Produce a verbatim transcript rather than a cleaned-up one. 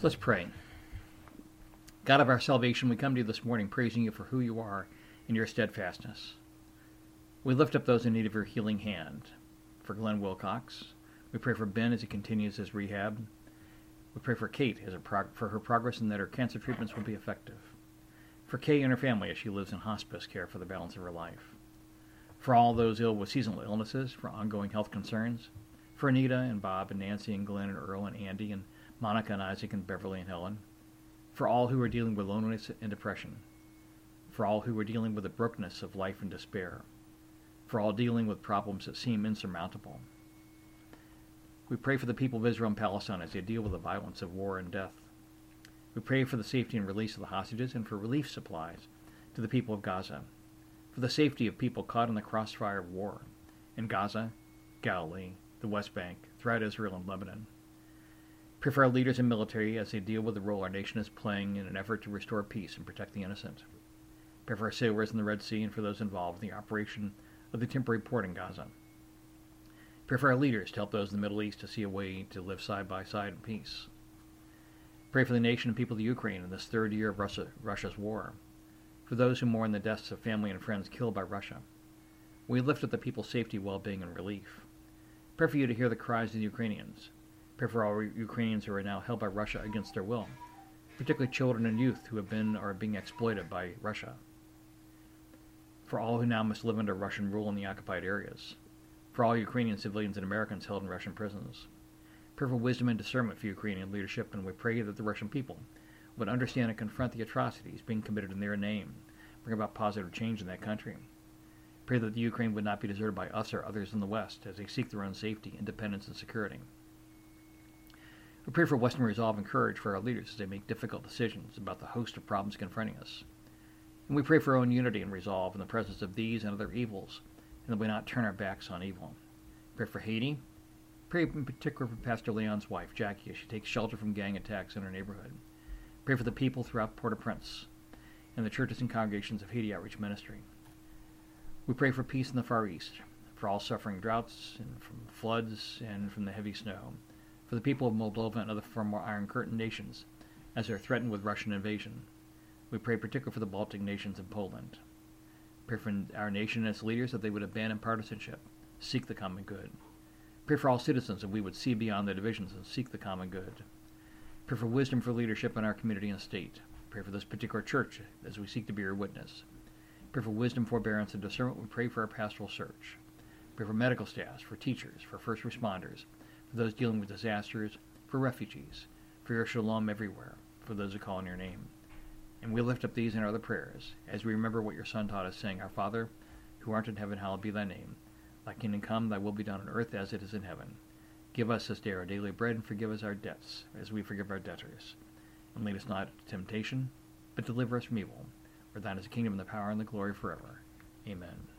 Let's pray. God of our salvation, we come to you this morning praising you for who you are and your steadfastness. We lift up those in need of your healing hand. For Glenn Wilcox, we pray for Ben as he continues his rehab. We pray for Kate as her prog- for her progress and that her cancer treatments will be effective. For Kay and her family as she lives in hospice care for the balance of her life. For all those ill with seasonal illnesses, for ongoing health concerns. For Anita and Bob and Nancy and Glenn and Earl and Andy and Monica and Isaac and Beverly and Helen. For all who are dealing with loneliness and depression. For all who are dealing with the brokenness of life and despair. For all dealing with problems that seem insurmountable. We pray for the people of Israel and Palestine as they deal with the violence of war and death. We pray for the safety and release of the hostages and for relief supplies to the people of Gaza. For the safety of people caught in the crossfire of war in Gaza, Galilee, the West Bank, throughout Israel and Lebanon. Pray for our leaders and military as they deal with the role our nation is playing in an effort to restore peace and protect the innocent. Pray for our sailors in the Red Sea and for those involved in the operation of the temporary port in Gaza. Pray for our leaders to help those in the Middle East to see a way to live side by side in peace. Pray for the nation and people of Ukraine in this third year of Russia, Russia's war. For those who mourn the deaths of family and friends killed by Russia. We lift up the people's safety, well-being, and relief. Pray for you to hear the cries of the Ukrainians. Pray for all Ukrainians who are now held by Russia against their will, particularly children and youth who have been or are being exploited by Russia. For all who now must live under Russian rule in the occupied areas. For all Ukrainian civilians and Americans held in Russian prisons. Pray for wisdom and discernment for Ukrainian leadership, and we pray that the Russian people would understand and confront the atrocities being committed in their name, bring about positive change in that country. Pray that the Ukraine would not be deserted by us or others in the West as they seek their own safety, independence, and security. We pray for Western resolve and courage for our leaders as they make difficult decisions about the host of problems confronting us. And we pray for our own unity and resolve in the presence of these and other evils, and that we not turn our backs on evil. Pray for Haiti. Pray in particular for Pastor Leon's wife, Jackie, as she takes shelter from gang attacks in her neighborhood. Pray for the people throughout Port-au-Prince and the churches and congregations of Haiti Outreach Ministry. We pray for peace in the Far East, for all suffering droughts and from floods and from the heavy snow, for the people of Moldova and other former Iron Curtain nations as they are threatened with Russian invasion. We pray particularly for the Baltic nations and Poland. Pray for our nation and its leaders that they would abandon partisanship, seek the common good. Pray for all citizens that we would see beyond the divisions and seek the common good. Pray for wisdom for leadership in our community and state. Pray for this particular church as we seek to be your witness. Pray for wisdom, forbearance, and discernment. We pray for our pastoral search. Pray for medical staffs, for teachers, for first responders, for those dealing with disasters, for refugees, for your shalom everywhere, for those who call on your name. And we lift up these and other prayers as we remember what your Son taught us, saying, Our Father, who art in heaven, hallowed be thy name. Thy kingdom come, thy will be done on earth as it is in heaven. Give us this day our daily bread, and forgive us our debts, as we forgive our debtors. And lead us not into temptation, but deliver us from evil. For thine is the kingdom and the power and the glory forever. Amen.